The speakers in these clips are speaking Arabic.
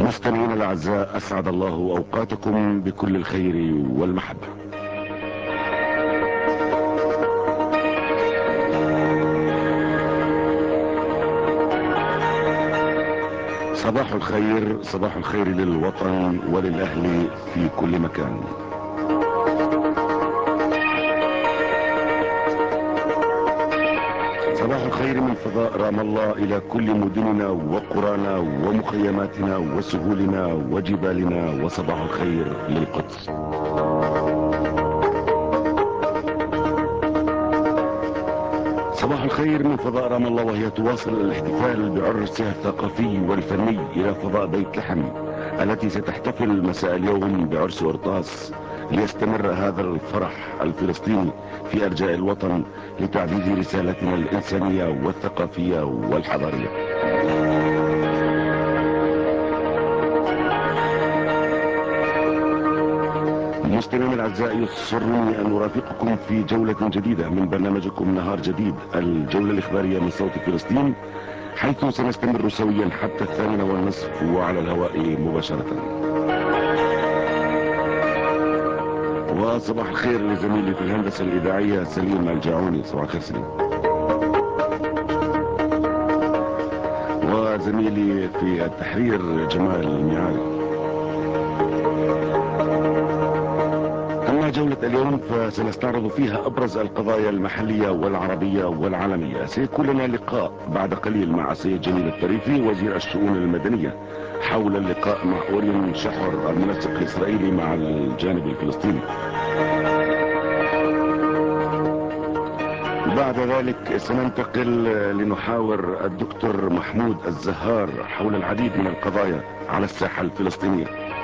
مستمعينا الأعزاء، أسعد الله أوقاتكم بكل الخير والمحبة. صباح الخير، صباح الخير للوطن وللأهل في كل مكان. صباح الخير من فضاء رام الله إلى كل مدننا وقرانا ومخيماتنا وسهولنا وجبالنا، وصباح الخير للقدس. صباح الخير من فضاء رام الله وهي تواصل الاحتفال بعرسها الثقافي والفني إلى فضاء بيت لحم، التي ستحتفل مساء اليوم بعرس قرطاس، ليستمر هذا الفرح الفلسطيني في أرجاء الوطن لتعزيز رسالتنا الإنسانية والثقافية والحضارية. مستمعينا الاعزاء، يسرني ان ارافقكم في جولة جديدة من برنامجكم نهار جديد، الجولة الاخبارية من صوت فلسطين، حيث سنستمر سويا حتى 8:30 وعلى الهواء مباشرة. وصباح الخير لزميلي في الهندسة الاذاعية سليم الجاعوني. صباح الخير سليم. وزميلي في التحرير جمال المعاري. أما جولة اليوم فسنستعرض فيها أبرز القضايا المحلية والعربية والعالمية. سيكون لنا لقاء بعد قليل مع السيد جميل الطريفي وزير الشؤون المدنية حول اللقاء مع أورين شحور المنسق الإسرائيلي مع الجانب الفلسطيني. بعد ذلك سننتقل لنحاور الدكتور محمود الزهار حول العديد من القضايا على الساحة الفلسطينية.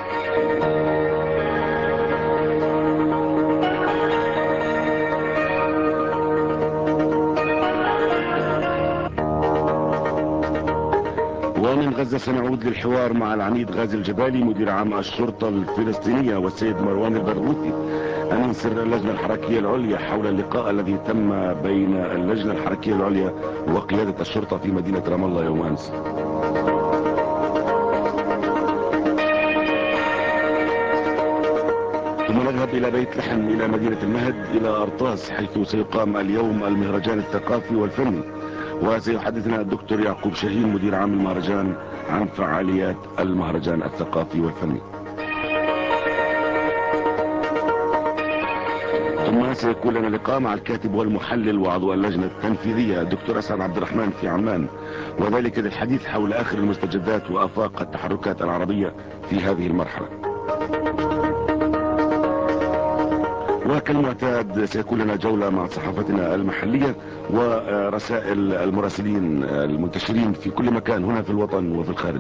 ومن غزة سنعود للحوار مع العميد غازي الجبالي مدير عام الشرطة الفلسطينية والسيد مروان البرغوثي أمين سر اللجنة الحركية العليا حول اللقاء الذي تم بين اللجنة الحركية العليا وقيادة الشرطة في مدينة رام الله يوم أمس. ثم نذهب إلى بيت لحم إلى مدينة المهد إلى أرطاس، حيث سيقام اليوم المهرجان الثقافي والفني، وسيحدثنا الدكتور يعقوب شاهين مدير عام المهرجان عن فعاليات المهرجان الثقافي والفني. ثم سيكون لنا لقاء مع الكاتب والمحلل وعضو اللجنة التنفيذية الدكتور أسعد عبد الرحمن في عمان، وذلك للحديث حول آخر المستجدات وآفاق التحركات العربية في هذه المرحلة. وكالمعتاد سيكون لنا جولة مع صحافتنا المحلية ورسائل المراسلين المنتشرين في كل مكان هنا في الوطن وفي الخارج.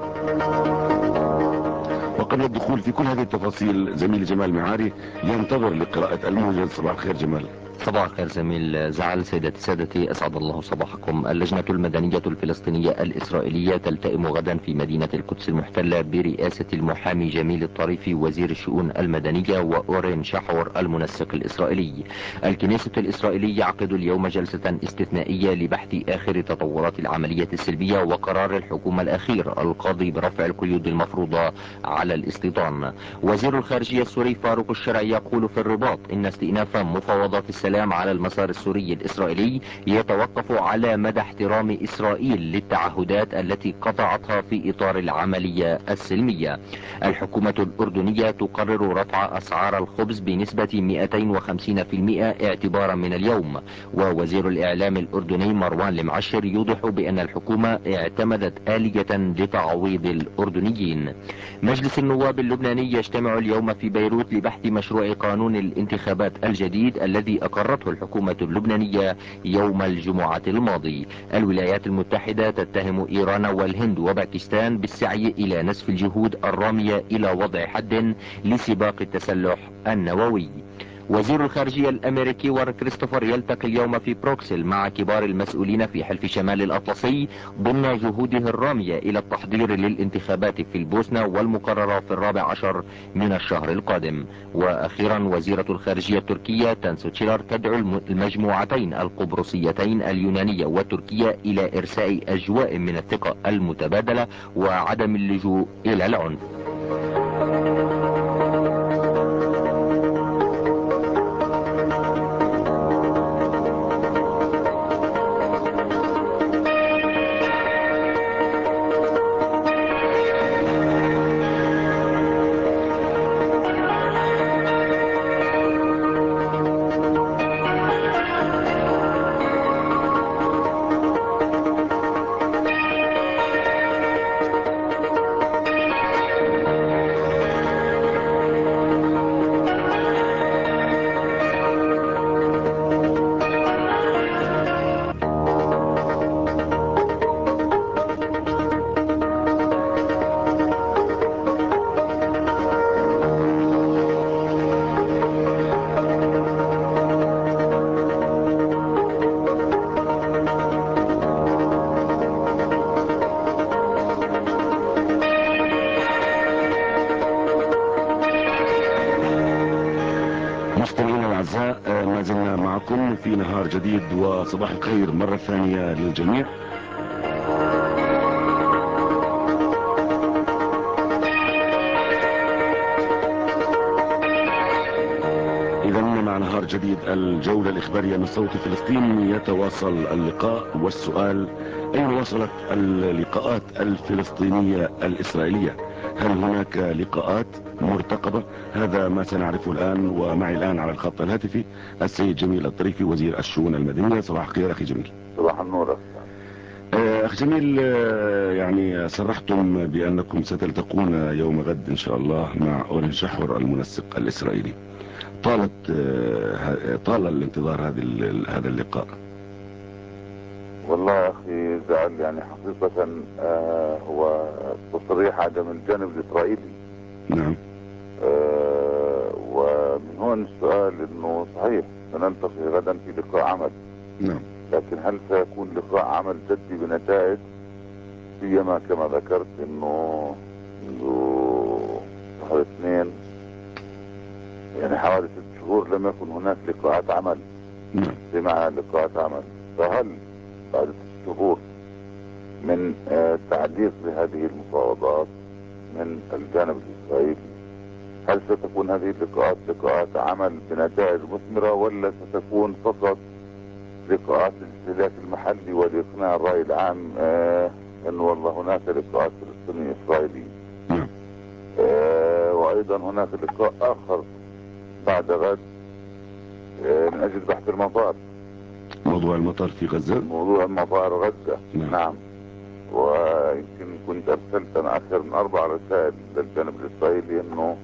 وقبل الدخول في كل هذه التفاصيل زميلي جمال معاري ينتظر لقراءة الموجز. صباح الخير جمال. صباح الخير زميل زعل. سيداتي سادتي، أسعد الله صباحكم. اللجنة المدنية الفلسطينية الإسرائيلية تلتئم غدا في مدينة القدس المحتلة برئاسة المحامي جميل الطريفي وزير الشؤون المدنية وأورين شحور المنسق الإسرائيلي. الكنيسة الإسرائيلية يعقد اليوم جلسة استثنائية لبحث آخر تطورات العملية السلبية وقرار الحكومة الأخير القاضي برفع القيود المفروضة على الاستيطان. وزير الخارجية السوري فاروق الشرعي يقول في الرباط إن استئناف مفاوضات السلام على المسار السوري الإسرائيلي يتوقف على مدى احترام إسرائيل للتعهدات التي قطعتها في إطار العملية السلمية. الحكومة الأردنية تقرر رفع أسعار الخبز بنسبة 250% اعتبارا من اليوم. ووزير الإعلام الأردني مروان المعشر يوضح بأن الحكومة اعتمدت آلية لتعويض الأردنيين. مجلس النواب اللبناني يجتمع اليوم في بيروت لبحث مشروع قانون الانتخابات الجديد الذي أقرته الحكومة اللبنانية يوم الجمعة الماضي. الولايات المتحدة تتهم إيران والهند وباكستان بالسعي إلى نسف الجهود الرامية إلى وضع حد لسباق التسلح النووي. وزير الخارجية الأمريكي وار كريستوفر يلتقي اليوم في بروكسل مع كبار المسؤولين في حلف شمال الأطلسي ضمن جهوده الرامية إلى التحضير للانتخابات في البوسنة والمقررة في 14 من الشهر القادم. وأخيرا وزيرة الخارجية التركية تانسو تشيلر تدعو المجموعتين القبرصيتين اليونانية والتركية إلى إرساء أجواء من الثقة المتبادلة وعدم اللجوء إلى العنف. مستمعينا الأعزاء، ما زلنا معكم في نهار جديد وصباح الخير مرة ثانية للجميع. إذا مع نهار جديد الجولة الإخبارية من صوت فلسطين يتواصل اللقاء والسؤال: أين وصلت اللقاءات الفلسطينية الإسرائيلية؟ هل هناك لقاءات مرتقبة؟ هذا ما سنعرفه الآن، ومعي الآن على الخط الهاتفي السيد جميل الطريفي وزير الشؤون المدنية. صباح الخير أخي جميل. صباح النور. أخي جميل، يعني صرحتم بأنكم ستلتقون يوم غد إن شاء الله مع أورين شحور المنسق الإسرائيلي. طال الانتظار هذا اللقاء. والله يا اخي زعل، يعني حقيقة هو تصريح عدم الجانب الاسرائيلي. نعم. ومن هون السؤال انه صحيح سنلتقي غدا في لقاء عمل. نعم. لكن هل سيكون لقاء عمل جدي بنتائج؟ سيما كما ذكرت انه شهر 2 يعني حوالي 6 شهور لم يكن هناك لقاءات عمل. نعم. بمعنى لقاءات عمل، فهل بعد 6 شهور من تعليق لهذه المفاوضات من الجانب الإسرائيلي، هل ستكون هذه اللقاءات لقاءات عمل بنتائج مثمرة، ولا ستكون فقط لقاءات للاستهلاك المحلي ولإقناع الرأي العام أنه والله هناك لقاءات فلسطينية إسرائيلية؟ نعم. وأيضا هناك لقاء آخر بعد غد من أجل بحث المطار. موضوع المطار في غزة. موضوع المطار غزة. نعم. ويمكن كنت ارسلت انا اكثر من 4 رسائل للجانب الاسرائيلي انه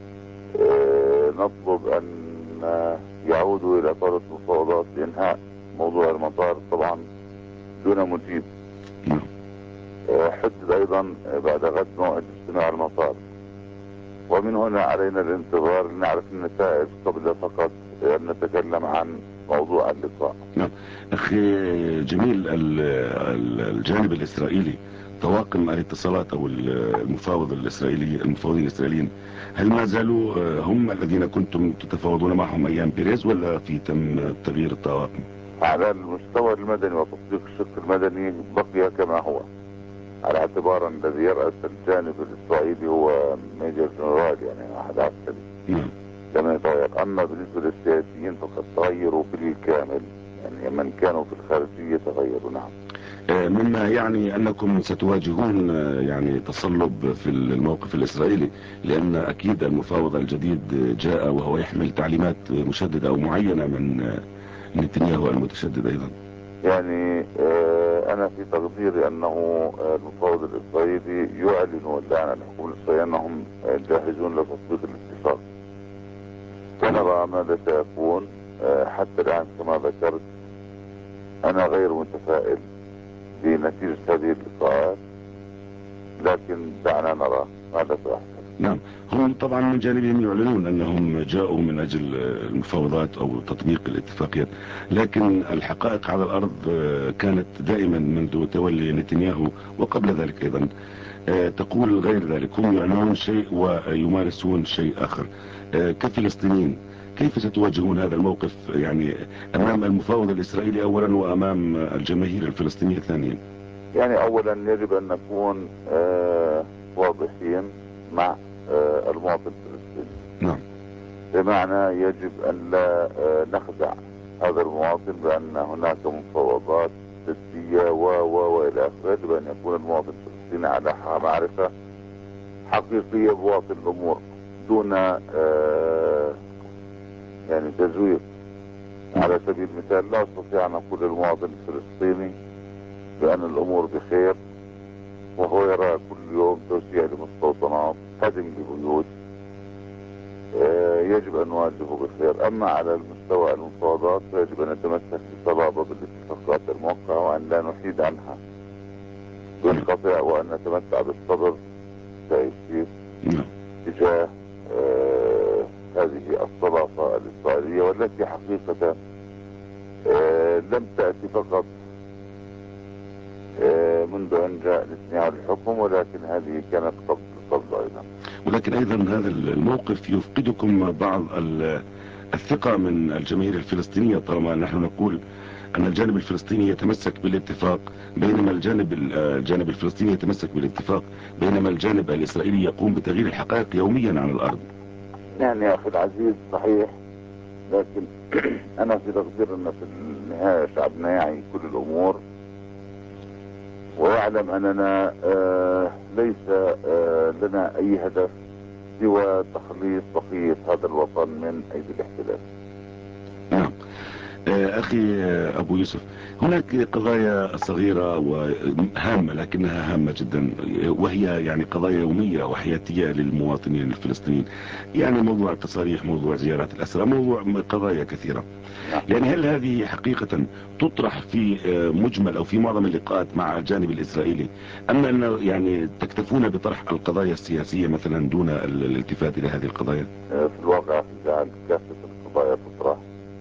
نطلب ان يعودوا الى طاولة المفاوضات لانهاء موضوع المطار، طبعا دون مجيب. نعم. حدد ايضا بعد غد موعد اجتماع المطار، ومن هنا علينا الانتظار لنعرف النتائج قبل فقط ان نتكلم عن موضوع اللقاء. نعم. أخي جميل، الجانب الإسرائيلي طواقم الاتصالات أو المفاوضين الإسرائيليين، هل ما زالوا هم الذين كنتم تتفاوضون معهم أيام بيريز، ولا في تم تغيير الطواقم؟ على المستوى المدني وتطبيق الشق المدني بقي كما هو، على اعتبار ان الذي يرأس الجانب الاسرائيلي هو ميجر جنرال، يعني احد عسكري. نعم. لم يتغير. اما بالنسبة للسياسيين فقد تغيروا بالكامل، يعني من كانوا في الخارجية تغيروا. نعم. مما يعني أنكم ستواجهون يعني تصلب في الموقف الإسرائيلي، لأن أكيد المفاوض الجديد جاء وهو يحمل تعليمات مشددة أو معينة من نتنياهو المتشدد أيضا. يعني انا في تقديري انه المفاوض الاسرائيلي يعلن والان الحكومة الاسرائيلية انهم جاهزون لتطبيق الاتفاق، ونرى ماذا سيكون. حتى الان كما ذكرت انا غير متفائل بنتيجة هذه اللقاءات، لكن دعنا نرى ماذا سيحصل. نعم. هم طبعا من جانبهم يعلنون أنهم جاءوا من أجل المفاوضات أو تطبيق الاتفاقيات، لكن الحقائق على الأرض كانت دائما منذ تولي نتنياهو وقبل ذلك أيضا تقول غير ذلك. هم يعلنون شيء ويمارسون شيء آخر. كفلسطينيين كيف ستواجهون هذا الموقف يعني أمام المفاوض الإسرائيلي أولا وأمام الجماهير الفلسطينية ثانيا؟ يعني اولا يجب ان نكون واضحين مع المواطن الفلسطيني. نعم. بمعنى يجب ان لا نخدع هذا المواطن بان هناك مفاوضات جدية والى اخره. يجب ان يكون المواطن الفلسطيني على معرفة حقيقية بواقع الامور دون يعني تزوير. على سبيل المثال لا استطيع ان اقول للمواطن الفلسطيني بان الامور بخير وهو يرى كل يوم توسيع لمستوطنات، هدم لبيوت. يجب ان نواجهه بالخير. اما على المستوى المفاوضات فيجب ان نتمسك بصلابة بالاتفاقات الموقعة وان لا نحيد عنها بالقطع، وان نتمتع بالصبر كيف تجاه هذه الصلافة الإسرائيلية، والتي حقيقة لم تأتي فقط منذ أن جاء نتنياهو للحكم، ولكن هذه كانت قبل أيضا. ولكن أيضا هذا الموقف يفقدكم بعض الثقة من الجماهير الفلسطينية، طالما نحن نقول أن الجانب الفلسطيني يتمسك بالاتفاق بينما الجانب الفلسطيني يتمسك بالاتفاق، بينما الجانب الإسرائيلي يقوم بتغيير الحقائق يوميا على الأرض. يعني يا أخي العزيز صحيح، لكن أنا في تقدير أن في النهاية شعبنا يعي كل الأمور ويعلم أننا ليس لنا أي هدف سوى تخليص بقية هذا الوطن من أيدي الاحتلال. نعم. أخي أبو يوسف، هناك قضايا صغيرة وهامة لكنها هامة جدا، وهي يعني قضايا يومية وحياتية للمواطنين الفلسطينيين، يعني موضوع التصاريح، موضوع زيارات الأسرى، موضوع قضايا كثيرة. يعني هل هذه حقيقة تطرح في مجمل أو في معظم اللقاءات مع الجانب الإسرائيلي، أم أن يعني تكتفون بطرح القضايا السياسية مثلا دون الالتفات إلى هذه القضايا؟ في الواقع في الجهل كافة القضايا تطرح،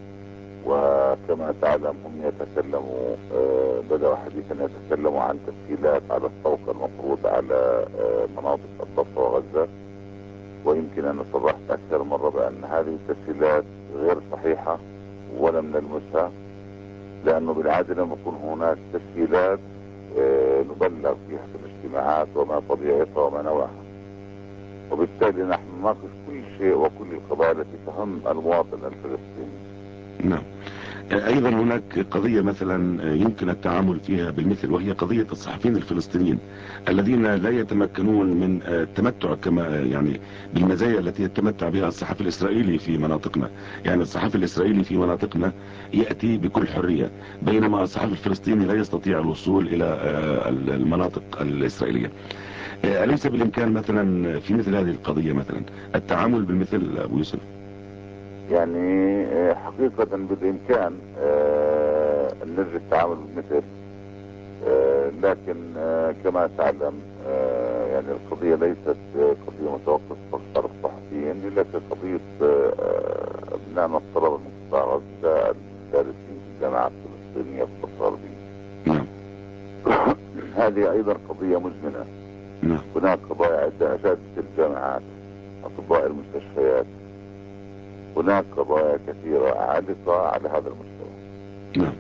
وكما تعلم هم يتكلموا بدأوا حديثا يتكلموا عن تسهيلات على الطوق المفروض على مناطق الضفة وغزة، ويمكن أن صرحت أكثر مرة بأن هذه التسهيلات غير صحيحة ولم نلمسها، لأنه بالعادة لما يكون هناك تسهيلات نبلغ فيها في الاجتماعات وما طبيعتها وما نوعها، وبالتالي نحن نناقش كل شيء وكل القضايا التي تهم المواطن الفلسطيني. نعم. ايضا هناك قضية مثلا يمكن التعامل فيها بالمثل، وهي قضية الصحفيين الفلسطينيين الذين لا يتمكنون من التمتع كما يعني بالمزايا التي يتمتع بها الصحفي الاسرائيلي في مناطقنا. يعني الصحفي الاسرائيلي في مناطقنا يأتي بكل حرية، بينما الصحفي الفلسطيني لا يستطيع الوصول الى المناطق الاسرائيلية. أليس بالامكان مثلا في مثل هذه القضية مثلا التعامل بالمثل ابو يوسف؟ يعني حقيقة بالإمكان أن نجري التعامل بالمثل، لكن كما تعلم يعني القضية ليست قضية متوقفة فقط على الصحفيين، لكن قضية أبنائنا الطلبة من قطاع غزة الدارسين في الجامعات الفلسطينية في الضفة الغربية. نعم. هذه أيضا قضية مزمنة. نعم. هناك قضايا أساتذة الجامعات، أطباء المستشفيات، هناك قضايا كثيرة عالقة على هذا المستوى. نعم.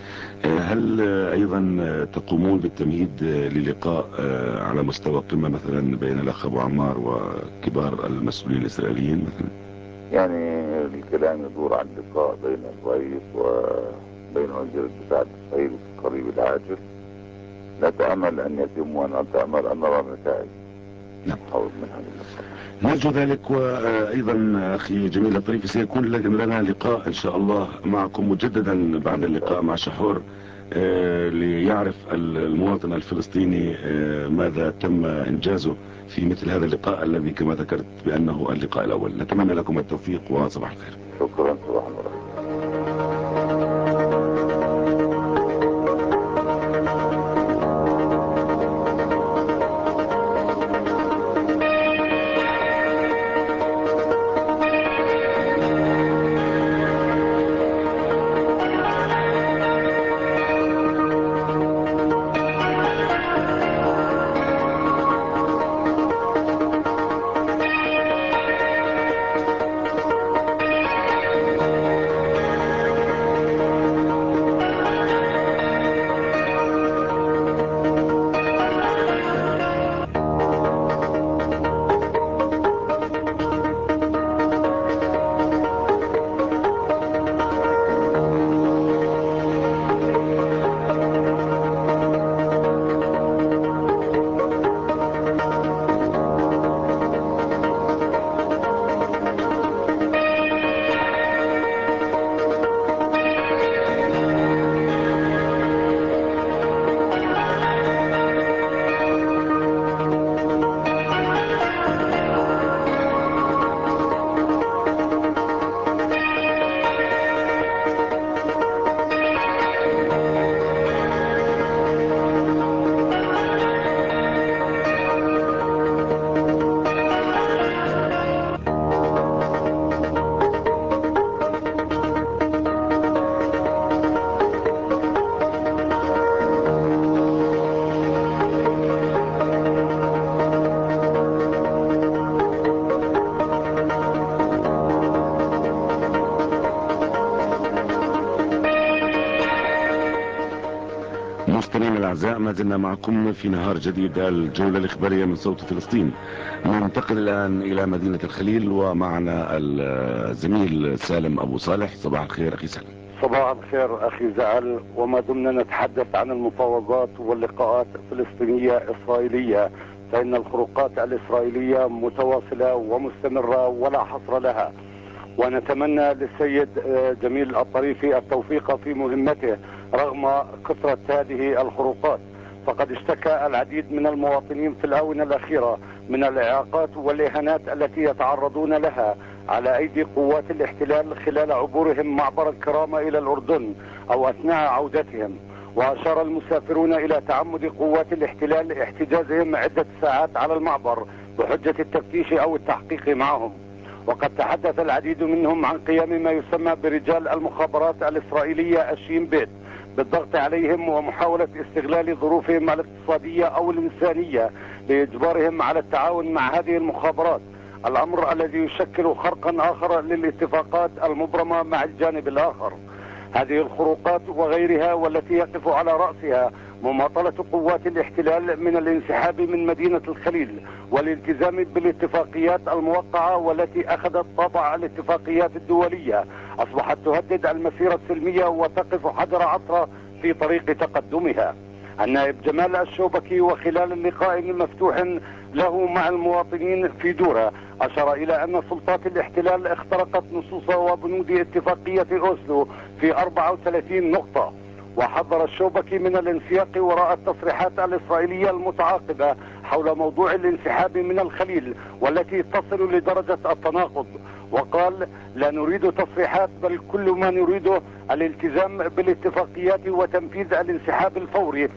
هل ايضا تقومون بالتمهيد للقاء على مستوى قمة مثلا بين الاخ ابو عمار وكبار المسؤولين الاسرائيليين مثلا؟ يعني الكلام يدور عن لقاء بين الرئيس وبين وزير الدفاع الاسرائيلي في القريب العاجل. نتأمل ان يتم ونتأمل ان نرى نتائج حول من هذه اللقاء. نرجو ذلك. وايضا اخي جميل الطريفي سيكون لنا لقاء ان شاء الله معكم مجددا بعد اللقاء مع شحور، ليعرف المواطن الفلسطيني ماذا تم انجازه في مثل هذا اللقاء الذي كما ذكرت بانه اللقاء الاول. نتمنى لكم التوفيق وصباح الخير. شكرا. صباح الخير. مستمعينا الاعزاء، ما زلنا معكم في نهار جديد، الجولة الاخبارية من صوت فلسطين. ننتقل الان الى مدينة الخليل، ومعنا الزميل سالم ابو صالح. صباح الخير اخي سالم. صباح الخير اخي زعل. وما دمنا نتحدث عن المفاوضات واللقاءات الفلسطينية اسرائيلية، فان الخروقات الاسرائيلية متواصلة ومستمرة ولا حصر لها، ونتمنى للسيد جميل الطريفي التوفيق في مهمته رغم كثرة هذه الخروقات. فقد اشتكى العديد من المواطنين في الآونة الأخيرة من الإعاقات والإهانات التي يتعرضون لها على أيدي قوات الاحتلال خلال عبورهم معبر الكرامة إلى الأردن أو أثناء عودتهم. وأشار المسافرون إلى تعمد قوات الاحتلال احتجازهم عدة ساعات على المعبر بحجة التفتيش أو التحقيق معهم. وقد تحدث العديد منهم عن قيام ما يسمى برجال المخابرات الإسرائيلية الشين بيت بالضغط عليهم ومحاولة استغلال ظروفهم الاقتصادية أو الإنسانية لإجبارهم على التعاون مع هذه المخابرات، الأمر الذي يشكل خرقا آخر للاتفاقات المبرمة مع الجانب الآخر. هذه الخروقات وغيرها والتي يقف على رأسها مماطلة قوات الاحتلال من الانسحاب من مدينة الخليل والالتزام بالاتفاقيات الموقعة والتي أخذت طابع الاتفاقيات الدولية، أصبحت تهدد المسيرة السلمية وتقف حجر عثرة في طريق تقدمها. النائب جمال الشوبكي وخلال اللقاء المفتوح له مع المواطنين في دورة أشار إلى أن سلطات الاحتلال اخترقت نصوص وبنود اتفاقية أوسلو في 34 نقطة. وحذر الشوبكي من الانسياق وراء التصريحات الإسرائيلية المتعاقبة حول موضوع الانسحاب من الخليل والتي تصل لدرجة التناقض، وقال: لا نريد تصريحات، بل كل ما نريده الالتزام بالاتفاقيات وتنفيذ الانسحاب الفوري.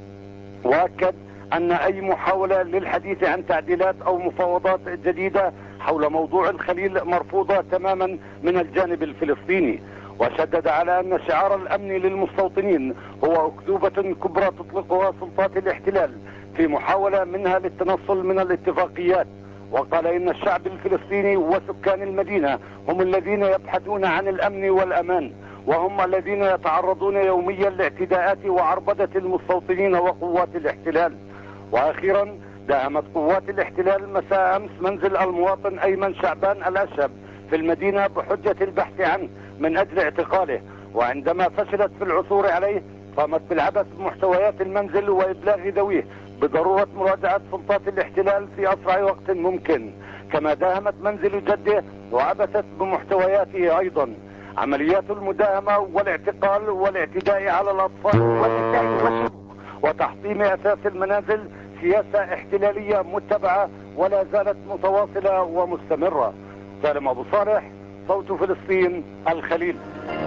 وأكد أن أي محاولة للحديث عن تعديلات أو مفاوضات جديدة حول موضوع الخليل مرفوضة تماما من الجانب الفلسطيني. وشدد على أن شعار الأمن للمستوطنين هو أكذوبة كبرى تطلقها سلطات الاحتلال في محاولة منها للتنصل من الاتفاقيات. وقال إن الشعب الفلسطيني وسكان المدينة هم الذين يبحثون عن الأمن والأمان، وهم الذين يتعرضون يوميا لاعتداءات وعربدة المستوطنين وقوات الاحتلال. وأخيرا داهمت قوات الاحتلال مساء أمس منزل المواطن أيمن شعبان الأشهب في المدينة بحجة البحث عنه من أجل اعتقاله، وعندما فشلت في العثور عليه قامت بالعبث بمحتويات المنزل وإبلاغ ذويه بضرورة مراجعة سلطات الاحتلال في أسرع وقت ممكن، كما داهمت منزل جده وعبثت بمحتوياته أيضا. عمليات المداهمة والاعتقال والاعتداء على الأطفال والنساء وتحطيم أساس المنازل سياسة احتلالية متبعة ولا زالت متواصلة ومستمرة. سالم أبو صالح، صوت فلسطين، الخليل.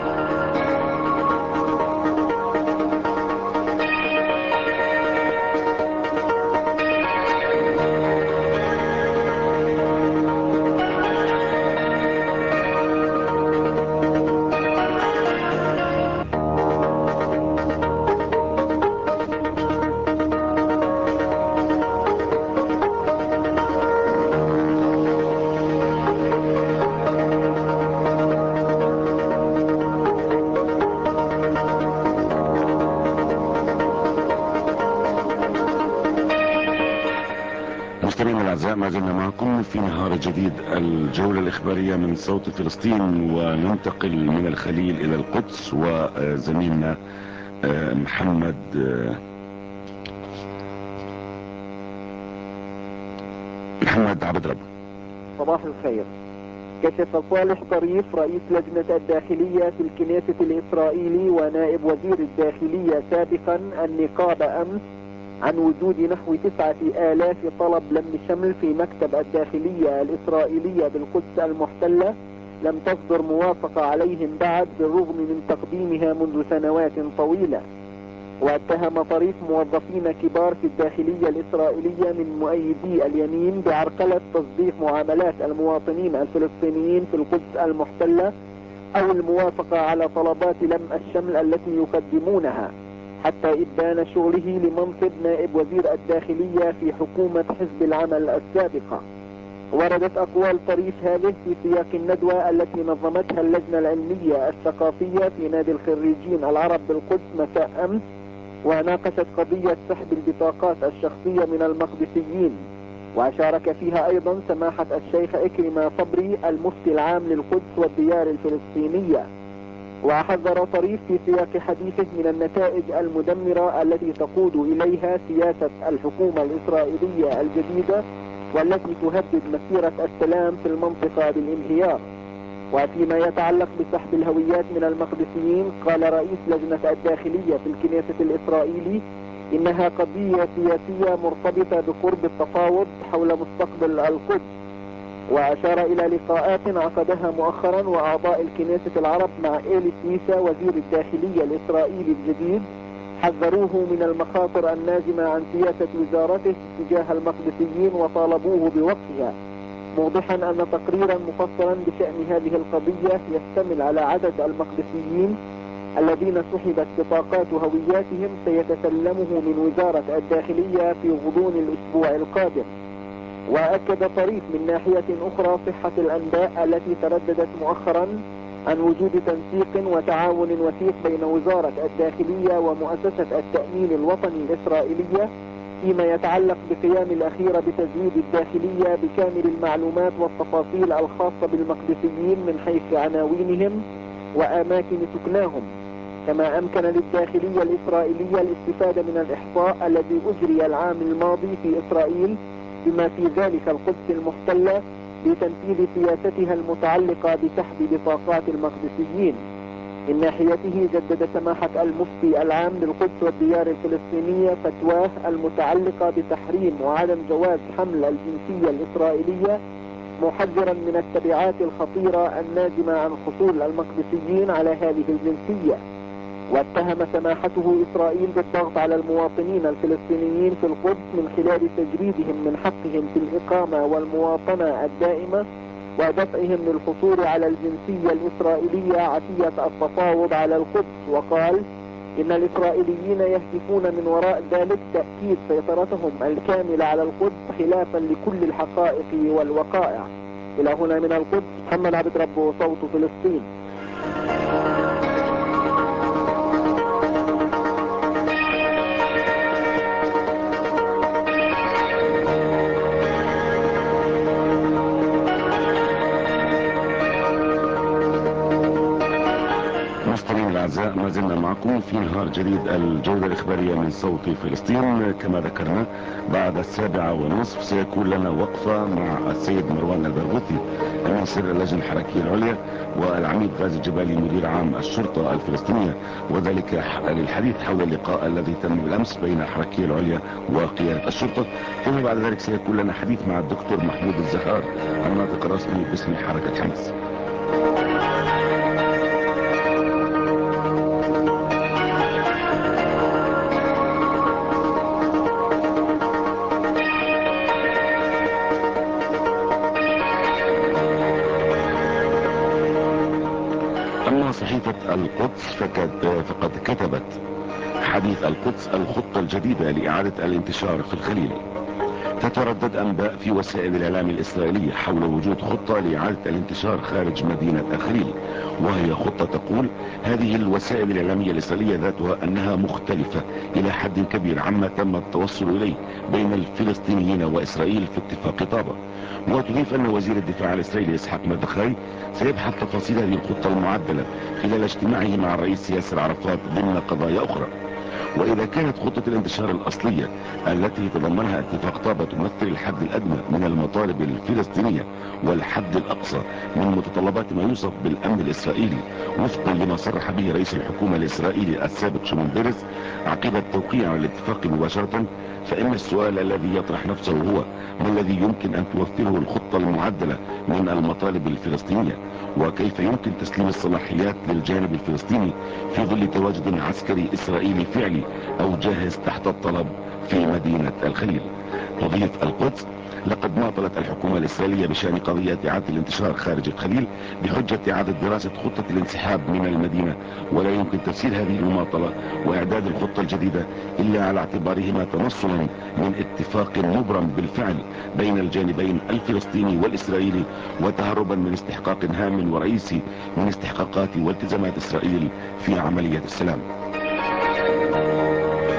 مستمعينا الاعزاء، ما زلنا معكم في نهار جديد، الجولة الاخبارية من صوت فلسطين، وننتقل من الخليل الى القدس، وزميلنا محمد عبد رب. صباح الخير. كشف صالح طريف رئيس لجنة الداخلية في الكنيسة الإسرائيلي ونائب وزير الداخلية سابقا النقاب أمس عن وجود نحو 9,000 طلب لم شمل في مكتب الداخلية الإسرائيلية بالقدس المحتلة لم تصدر موافقة عليهم بعد بالرغم من تقديمها منذ سنوات طويلة. واتهم طريف موظفين كبار في الداخلية الإسرائيلية من مؤيدي اليمين بعرقلة تصديق معاملات المواطنين الفلسطينيين في القدس المحتلة أو الموافقة على طلبات لم الشمل التي يقدمونها حتى إبان شغله لمنصب نائب وزير الداخلية في حكومة حزب العمل السابقة. وردت أقوال طريف هذه في سياق الندوة التي نظمتها اللجنة العلمية الثقافية في نادي الخريجين العرب بالقدس مساء أمس وناقشت قضية سحب البطاقات الشخصية من المقدسيين، وشارك فيها أيضا سماحة الشيخ إكرمة صبري المفتي العام للقدس والديار الفلسطينية. وحذر طريف في سياق حديثه من النتائج المدمرة التي تقود إليها سياسة الحكومة الإسرائيلية الجديدة، والتي تهدد مسيرة السلام في المنطقة بالانهيار. وفيما يتعلق بسحب الهويات من المقدسيين، قال رئيس لجنة الداخلية في الكنيسة الإسرائيلي إنها قضية سياسية مرتبطة بقرب التفاوض حول مستقبل القدس. وأشار إلى لقاءات عقدها مؤخرا وأعضاء الكنيسة العرب مع إيلي سويسا وزير الداخلية الإسرائيلي الجديد، حذروه من المخاطر الناجمة عن سياسة وزارته تجاه المقدسيين وطالبوه بوقفها، موضحا أن تقريرا مفصلا بشأن هذه القضية يشتمل على عدد المقدسيين الذين سحبت بطاقات هوياتهم سيتسلمه من وزارة الداخلية في غضون الأسبوع القادم. وأكد طريف من ناحية أخرى صحة الأنباء التي ترددت مؤخرا عن وجود تنسيق وتعاون وثيق بين وزارة الداخلية ومؤسسة التأمين الوطني الإسرائيلية فيما يتعلق بقيام الأخيرة بتزويد الداخلية بكامل المعلومات والتفاصيل الخاصة بالمقدسيين من حيث عناوينهم وأماكن سكناهم. كما أمكن للداخلية الإسرائيلية الاستفادة من الإحصاء الذي أجري العام الماضي في إسرائيل بما في ذلك القدس المحتلة لتنفيذ سياستها المتعلقة بسحب بطاقات المقدسيين. من ناحيته جدد سماحة المفتي العام للقدس والديار الفلسطينية فتواه المتعلقة بتحريم وعدم جواز حمل الجنسية الإسرائيلية، محذرا من التبعات الخطيرة الناجمة عن حصول المقدسيين على هذه الجنسية. واتهم سماحته إسرائيل بالضغط على المواطنين الفلسطينيين في القدس من خلال تجريدهم من حقهم في الإقامة والمواطنة الدائمة ودفعهم للحصول على الجنسية الإسرائيلية عشية التفاوض على القدس. وقال إن الإسرائيليين يهدفون من وراء ذلك تأكيد سيطرتهم الكاملة على القدس خلافا لكل الحقائق والوقائع. إلى هنا من القدس محمد عبد ربه، صوت فلسطين. مستمعينا الأعزاء، ما زلنا معكم في نهار جديد الجولة الإخبارية من صوت فلسطين. كما ذكرنا بعد 7:30 سيكون لنا وقفة مع السيد مروان البرغوثي أمين سر اللجنة الحركية العليا والعميد غازي الجبالي مدير عام الشرطة الفلسطينية، وذلك للحديث حول اللقاء الذي تم بالأمس بين الحركية العليا وقيادة الشرطة. ثم بعد ذلك سيكون لنا حديث مع الدكتور محمود الزهار الناطق الرسمي باسم حركة حماس. أما صحيفة القدس فقد كتبت حديث القدس الخطة الجديدة لإعادة الانتشار في الخليل. تتردد أنباء في وسائل الإعلام الإسرائيلية حول وجود خطة لإعادة الانتشار خارج مدينة الخليل، وهي خطة تقول هذه الوسائل الإعلامية الإسرائيلية ذاتها أنها مختلفة إلى حد كبير عما تم التوصل إليه بين الفلسطينيين وإسرائيل في اتفاق طابة. وتضيف أن وزير الدفاع الإسرائيلي إسحاق مردخاي سيبحث تفاصيل هذه الخطة المعدلة خلال اجتماعه مع الرئيس ياسر عرفات ضمن قضايا أخرى. وإذا كانت خطة الانتشار الأصلية التي تضمنها اتفاق طابة تمثل الحد الأدنى من المطالب الفلسطينية والحد الأقصى من متطلبات ما يوصف بالأمن الإسرائيلي وفقا لما صرح به رئيس الحكومة الإسرائيلي السابق شمون بيرز عقب التوقيع على الاتفاق مباشرة، فإن السؤال الذي يطرح نفسه هو ما الذي يمكن أن توفره الخطة المعدلة من المطالب الفلسطينية، وكيف يمكن تسليم الصلاحيات للجانب الفلسطيني في ظل تواجد عسكري إسرائيلي فعلي أو جاهز تحت الطلب في مدينة الخليل. تضيف القدس لقد ماطلت الحكومة الإسرائيلية بشأن قضية إعادة الانتشار خارج الخليل بحجة إعادة دراسة خطة الانسحاب من المدينة، ولا يمكن تفسير هذه المماطلة وإعداد الخطة الجديدة إلا على اعتبارهما تنصلا من اتفاق مبرم بالفعل بين الجانبين الفلسطيني والإسرائيلي، وتهربا من استحقاق هام ورئيسي من استحقاقات والتزامات إسرائيل في عملية السلام.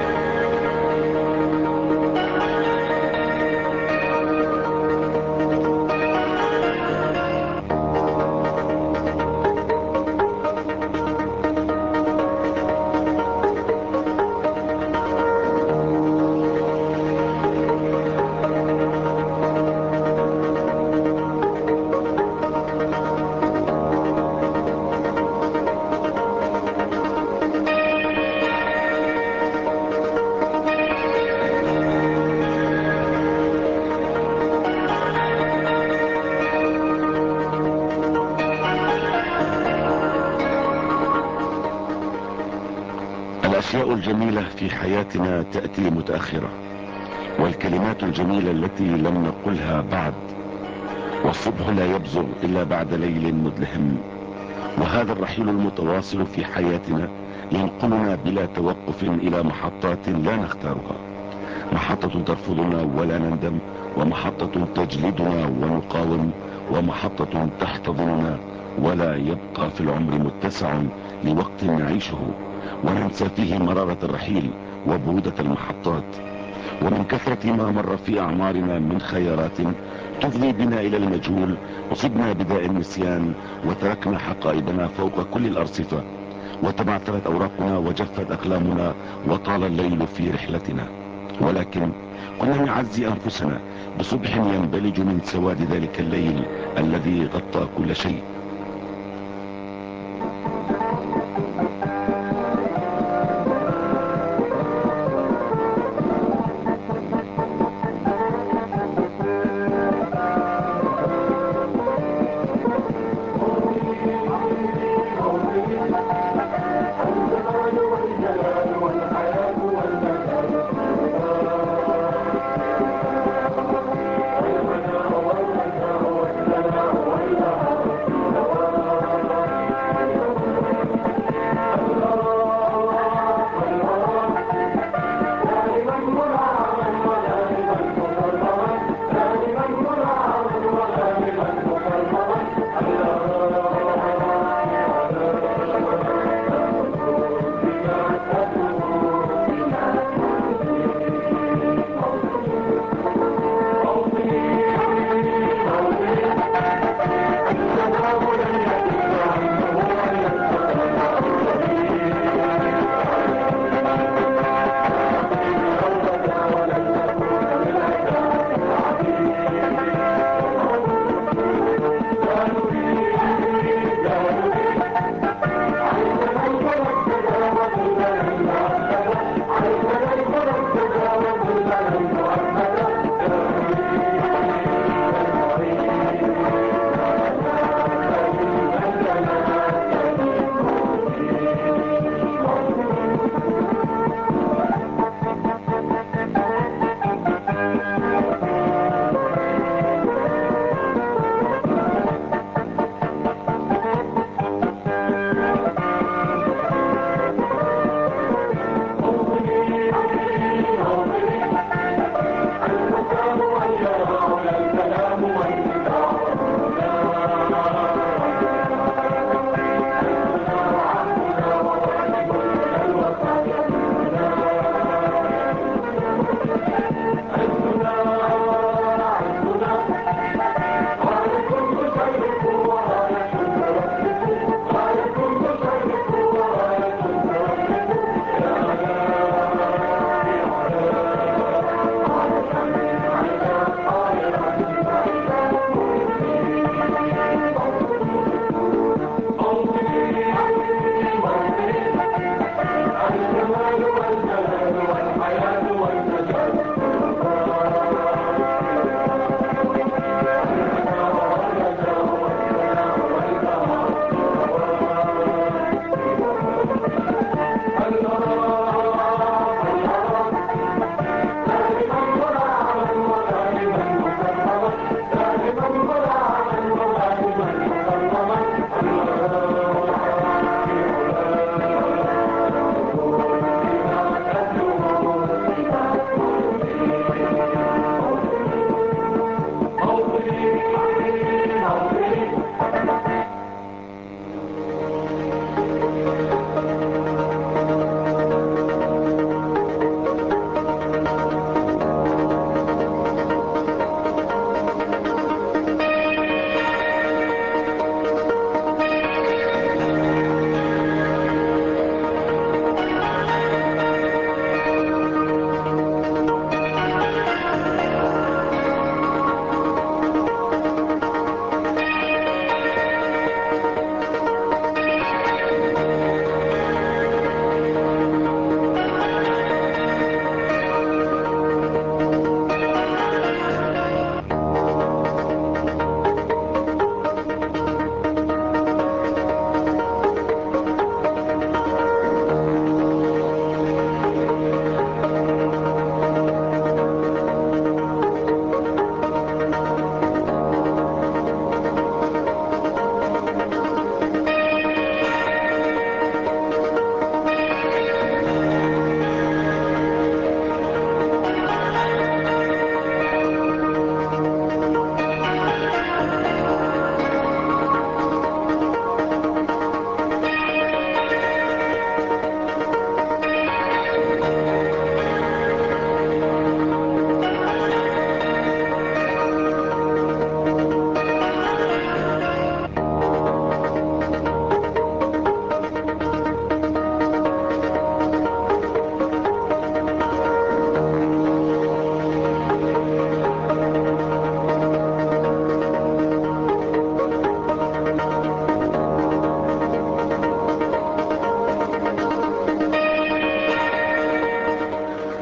الأشياء الجميلة في حياتنا تأتي متأخرة، والكلمات الجميلة التي لم نقلها بعد، والصبح لا يبزغ إلا بعد ليل مظلم. وهذا الرحيل المتواصل في حياتنا ينقلنا بلا توقف إلى محطات لا نختارها، محطة ترفضنا ولا نندم، ومحطة تجلدنا ونقاوم، ومحطة تحتضننا ولا يبقى في العمر متسع لوقت نعيشه وننسى فيه مرارة الرحيل وبرودة المحطات. ومن كثرة ما مر في أعمارنا من خيارات تفضي بنا إلى المجهول، أصبنا بداء النسيان وتركنا حقائبنا فوق كل الأرصفة، وتبعثرت أوراقنا وجفت أقلامنا وطال الليل في رحلتنا. ولكن كنا نعزي أنفسنا بصبح ينبلج من سواد ذلك الليل الذي غطى كل شيء.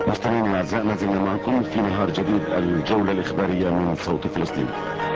مستمعينا الاعزاء، ما زلنا معكم في نهار جديد، الجولة الاخبارية من صوت فلسطين.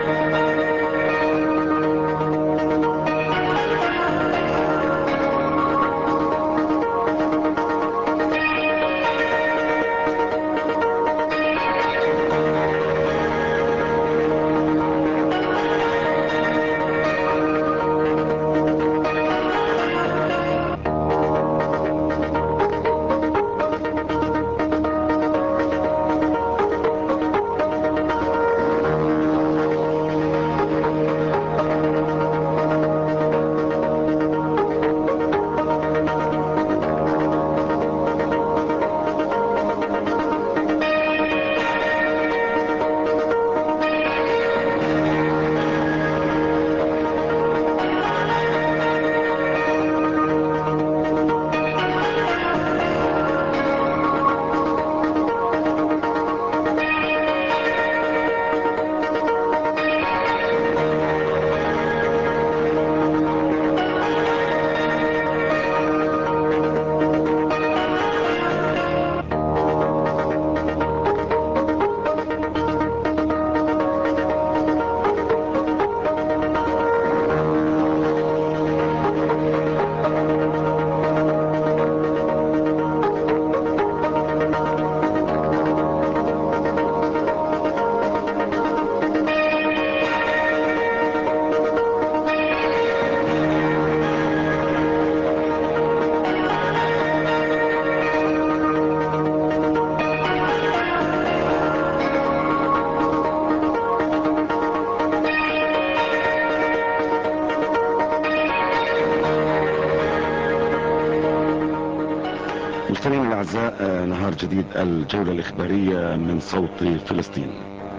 مستمعينا الاعزاء، نهار جديد، الجولة الاخبارية من صوت فلسطين.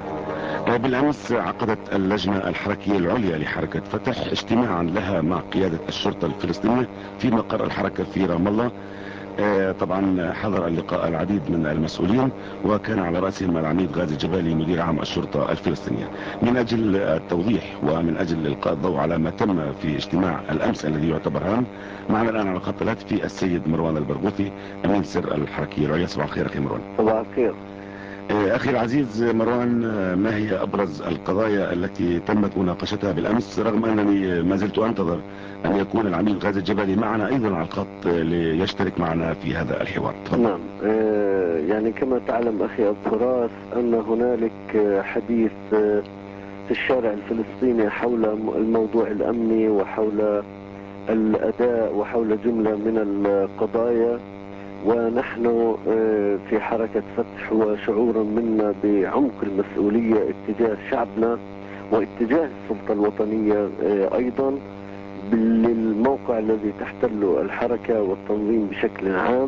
بالامس عقدت اللجنة الحركية العليا لحركة فتح اجتماعا لها مع قيادة الشرطة الفلسطينية في مقر الحركة في رام الله. طبعا حضر اللقاء العديد من المسؤولين، وكان على رأسهم العميد غازي الجبالي مدير عام الشرطة الفلسطينية، من اجل التوضيح ومن اجل القاء الضوء على ما تم في اجتماع الامس الذي يعتبر هام. معنا الان على خط الهاتف السيد مروان البرغوثي، امين سر الحركية العليا. صباح الخير اخي مروان. صباح الخير اخي العزيز مروان، ما هي ابرز القضايا التي تمت مناقشتها بالامس، رغم انني ما زلت انتظر ان يكون العميد غازي الجبالي معنا ايضا على الخط ليشترك معنا في هذا الحوار. تفضل. نعم. يعني كما تعلم اخي الفراس ان هنالك حديث في الشارع الفلسطيني حول الموضوع الامني وحول الاداء وحول جملة من القضايا، ونحن في حركة فتح وشعورا منا بعمق المسؤولية اتجاه شعبنا واتجاه السلطة الوطنية ايضا للموقع الذي تحتله الحركة والتنظيم بشكل عام.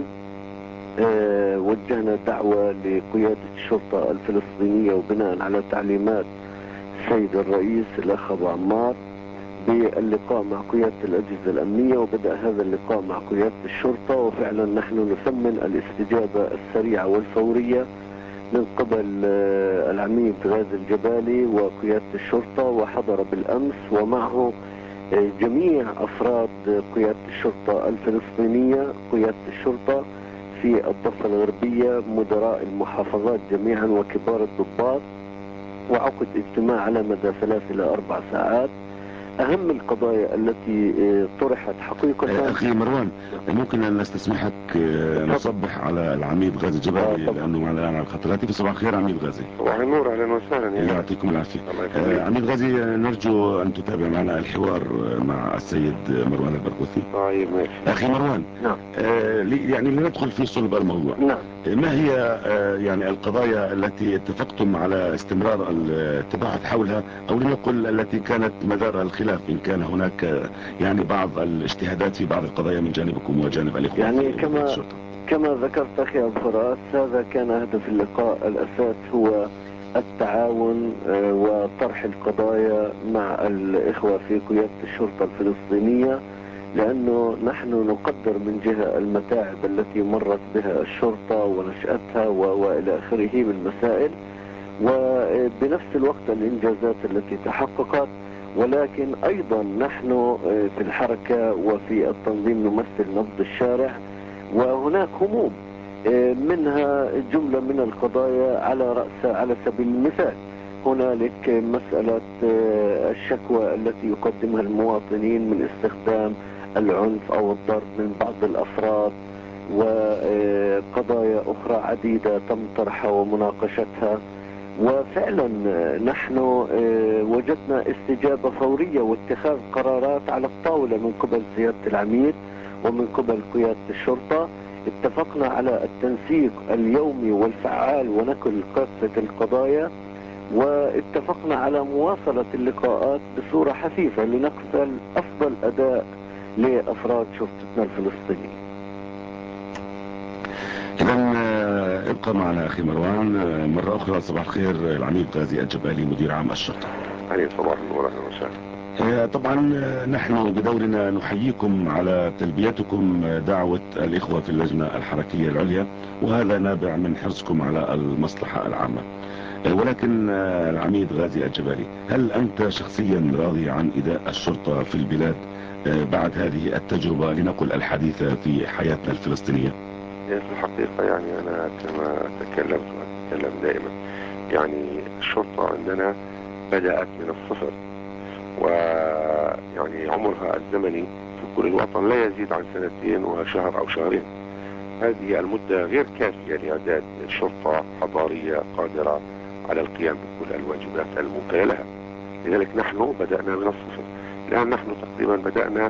وجهنا دعوة لقيادة الشرطة الفلسطينية وبناء على تعليمات السيد الرئيس الأخ أبو عمار باللقاء مع قيادة الأجهزة الأمنية، وبدأ هذا اللقاء مع قيادة الشرطة، وفعلا نحن نثمن الاستجابة السريعة والفورية من قبل العميد غازي الجبالي وقيادة الشرطة، وحضر بالأمس ومعه جميع أفراد قيادة الشرطة الفلسطينية، قيادة الشرطة في الضفة الغربية، مدراء المحافظات جميعا وكبار الضباط، وعقد اجتماع على مدى 3 إلى 4 ساعات. أهم القضايا التي طرحت حقيقة. أخي مروان، ممكن أن نستسمحك نصبح على العميد غازي الجبالي لأنه معنا الآن على الخط الهاتفي. صباح الخير عميد غازي. صباح النور، أهلا وسهلا. يعطيكم العافية. عميد غازي، نرجو أن تتابع معنا الحوار مع السيد مروان البرغوثي. طيب ماشي. أخي مروان، نعم. يعني لندخل في صلب الموضوع. نعم. ما هي يعني القضايا التي اتفقتم على استمرار التباحث حولها، أو لنقل التي كانت مدار الخلاف، إن كان هناك يعني بعض الاجتهادات في بعض القضايا من جانبكم وجانب الإخوة يعني في الشرطة؟ كما ذكرت أخي أبو فراس، هذا كان هدف اللقاء. الأساس هو التعاون وطرح القضايا مع الإخوة في قيادة الشرطة الفلسطينية، لأنه نحن نقدر من جهة المتاعب التي مرت بها الشرطة ونشأتها وإلى آخره من مسائل، وبنفس الوقت الإنجازات التي تحققت، ولكن أيضا نحن في الحركة وفي التنظيم نمثل نبض الشارع، وهناك هموم منها جملة من القضايا على سبيل المثال. هنالك مسألة الشكوى التي يقدمها المواطنين من استخدام العنف أو الضرب من بعض الأفراد، وقضايا أخرى عديدة تم طرحها ومناقشتها. وفعلا نحن وجدنا استجابة فورية واتخاذ قرارات على الطاولة من قبل سيادة العميد ومن قبل قيادة الشرطة. اتفقنا على التنسيق اليومي والفعال ونقل كافة القضايا، واتفقنا على مواصلة اللقاءات بصورة حثيثة لنقبل أفضل أداء لأفراد شرطتنا الفلسطينية. إذا ابقى معنا أخي مروان مرة أخرى. صباح الخير العميد غازي الجبالي مدير عام الشرطة. عليكم صباح النور، أهلا وسهلا. طبعا نحن بدورنا نحييكم على تلبيتكم دعوة الإخوة في اللجنة الحركية العليا، وهذا نابع من حرصكم على المصلحة العامة. ولكن العميد غازي الجبالي، هل أنت شخصيا راضي عن إداء الشرطة في البلاد بعد هذه التجربة لنقل الحديثة في حياتنا الفلسطينية؟ في الحقيقة يعني أنا كما تكلمت وأتكلم دائما، يعني الشرطة عندنا بدأت من الصفر، ويعني عمرها الزمني في كل الوطن لا يزيد عن 2 وشهر أو شهرين. هذه المدة غير كافية لإعداد شرطة حضارية قادرة على القيام بكل الواجبات الموكلة لها. لذلك نحن بدأنا من الصفر. الآن نحن تقريبا بدأنا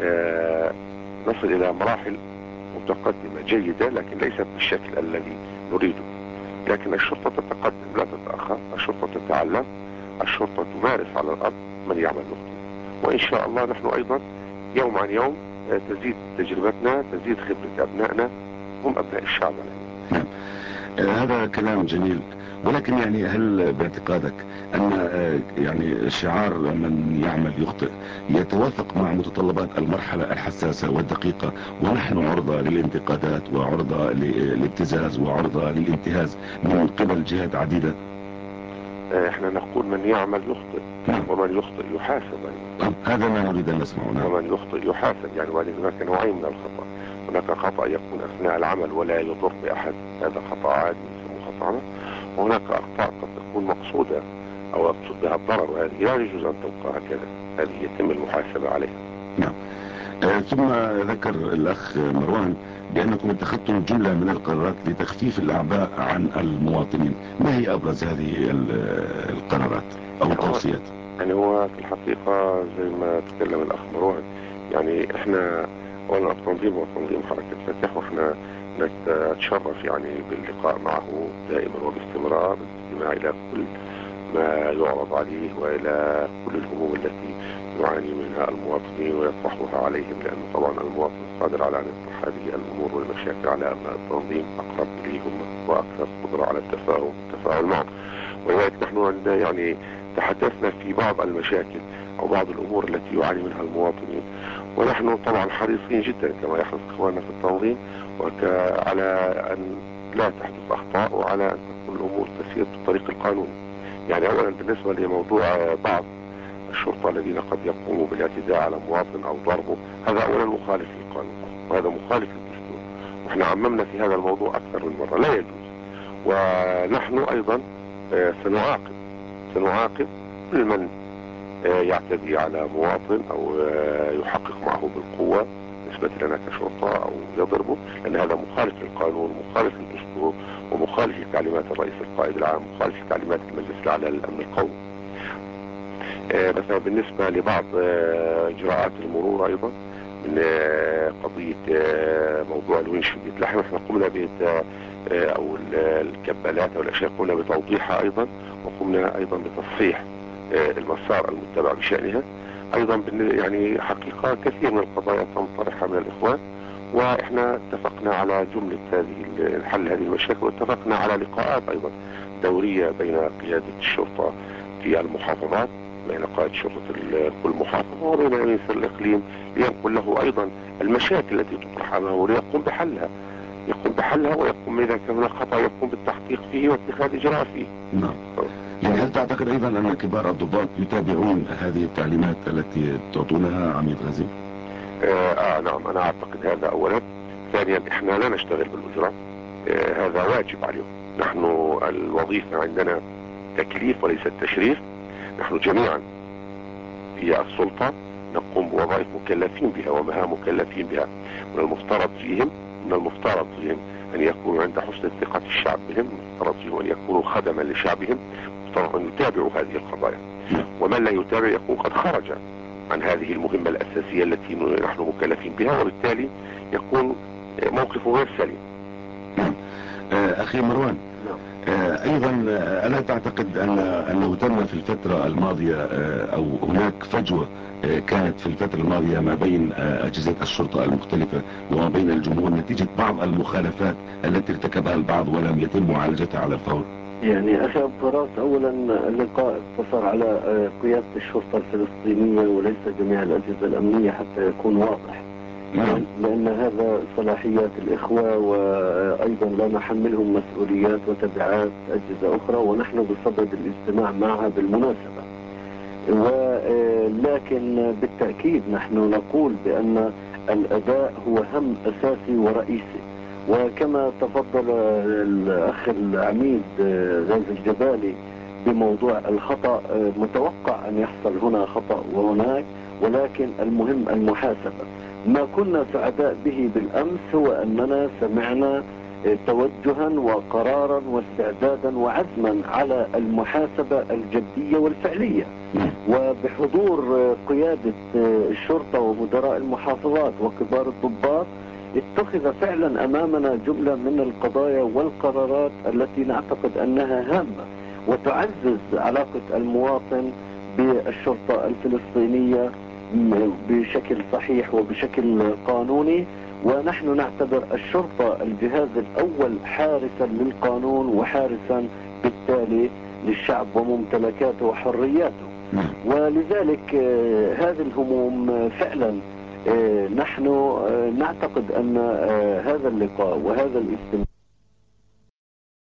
نصل إلى مراحل متقدمة جيدة، لكن ليست بالشكل الذي نريده. لكن الشرطة تتقدم لا تتأخر، الشرطة تتعلم، الشرطة تمارس على الأرض من يعمل يخطئ. وإن شاء الله نحن أيضا يوم عن يوم تزيد تجربتنا، تزيد خبرة أبنائنا، هم أبناء الشعب. نعم. هذا كلام جميل، ولكن يعني هل باعتقادك أن يعني شعار من يعمل يخطئ يتوافق مع متطلبات المرحلة الحساسة والدقيقة، ونحن عرضة للانتقادات وعرضة للابتزاز وعرضة للانتهاز من قبل جهات عديدة؟ احنا نقول من يعمل يخطئ، ومن يخطئ يحاسب. هذا ما نريد ان نسمعه. ومن يخطئ يحاسب، يعني هناك نوعين من الخطأ. هناك خطأ يكون اثناء العمل ولا يضر باحد، هذا خطأ عادي يسمى خطأ عمل. وهناك اخطاء قد تكون مقصودة او يقصد بها الضرر، وهذه لا يجوز ان تبقى هكذا، هذه يتم المحاسبة عليها. نعم. ثم ذكر الاخ مروان بانكم اتخذتم جملة من القرارات لتخفيف الاعباء عن المواطنين. ما هي ابرز هذه القرارات او التوصيات؟ يعني هو في الحقيقة زي ما تكلم الاخ مروان، يعني احنا اولا التنظيم هو تنظيم حركة فتح، واحنا نتشرف يعني باللقاء معه دائما وباستمرار، الاستماع الى كل ما يعرض عليه والى كل الهموم التي يعاني منها المواطنين ويطرحها عليهم، لأنه طبعا المواطن قادر على أن يطرح هذه الأمور والمشاكل على أبناء التنظيم، أقرب إليهم وأكثر قدرة على التفاعل معهم. ولذلك نحن يعني تحدثنا في بعض المشاكل أو بعض الأمور التي يعاني منها المواطنين، ونحن طبعا حريصين جدا كما يحرص إخواننا في التنظيم على أن لا تحدث أخطاء، وعلى أن تكون الأمور تسير بالطريق القانوني. يعني أولا بالنسبة لموضوع بعض الشرطة الذين قد يقوموا بالاعتداء على مواطن أو ضربه، هذا أولا مخالف للقانون، وهذا مخالف للدستور، وإحنا عممنا في هذا الموضوع أكثر من مرة، لا يجوز. ونحن أيضا سنعاقب كل من يعتدي على مواطن أو يحقق معه بالقوة بالنسبة لنا كشرطة أو يضربه، لأن هذا مخالف للقانون، مخالف للدستور، ومخالف لتعليمات الرئيس القائد العام، مخالف لتعليمات المجلس الأعلى للأمن القومي. مثلا بالنسبة لبعض إجراءات المرور أيضا من قضية موضوع الونش في بيت لحم، احنا قمنا أو الكبالات أو الأشياء قمنا بتوضيحها أيضا، وقمنا أيضا بتصحيح المسار المتبع بشأنها. أيضا يعني حقيقة كثير من القضايا تم طرحها من الإخوان، وإحنا اتفقنا على جملة حل هذه المشاكل، واتفقنا على لقاءات أيضا دورية بين قيادة الشرطة في المحافظات، بين قائد شرطة كل محافظة وبين أمين سر الإقليم، لينقل له أيضا المشاكل التي تطرح أمامه وليقوم بحلها ويقوم إذا كان هناك خطأ يقوم بالتحقيق فيه واتخاذ إجراء فيه. نعم. يعني هل تعتقد أيضا أن كبار الضباط يتابعون هذه التعليمات التي تعطونها عميد غازي؟ نعم، أنا أعتقد هذا أولا. ثانيا، إحنا لا نشتغل بالأجرة، هذا واجب عليهم. نحن الوظيفة عندنا تكليف وليس التشريف. نحن جميعا في السلطة نقوم بوظائف مكلفين بها ومهام مكلفين بها. من المفترض فيهم أن يكونوا عند حسن ثقة الشعب بهم، المفترض فيهم أن يكونوا خدما لشعبهم، المفترض أن يتابعوا هذه القضايا. ومن لا يتابع يكون قد خرج عن هذه المهمة الأساسية التي نحن مكلفين بها، وبالتالي يكون موقفه غير سليم. أخي مروان، ايضا الا تعتقد انه تم في الفترة الماضية او هناك فجوة كانت في الفترة الماضية ما بين اجهزة الشرطة المختلفة وما بين الجمهور نتيجة بعض المخالفات التي ارتكبها البعض ولم يتم معالجتها على الفور؟ يعني أخي أبو فراس، أولا اللقاء اقتصر على قيادة الشرطة الفلسطينية وليس جميع الأجهزة الأمنية حتى يكون واضح. لأن هذا صلاحيات الإخوة، وأيضا لا نحملهم مسؤوليات وتبعات أجهزة أخرى، ونحن بصدد الاجتماع معها بالمناسبة. ولكن بالتأكيد نحن نقول بأن الأداء هو هم أساسي ورئيسي. وكما تفضل الأخ العميد غازي الجبالي بموضوع الخطأ، متوقع أن يحصل هنا خطأ وهناك، ولكن المهم المحاسبة. ما كنا سعداء به بالأمس هو أننا سمعنا توجها وقرارا واستعدادا وعزما على المحاسبة الجدية والفعلية، وبحضور قيادة الشرطة ومدراء المحافظات وكبار الضباط. اتخذ فعلا أمامنا جملة من القضايا والقرارات التي نعتقد أنها هامة وتعزز علاقة المواطن بالشرطة الفلسطينية بشكل صحيح وبشكل قانوني. ونحن نعتبر الشرطة الجهاز الأول حارسا للقانون وحارسا بالتالي للشعب وممتلكاته وحرياته. ولذلك هذه الهموم فعلا نحن نعتقد أن هذا اللقاء وهذا الاجتماع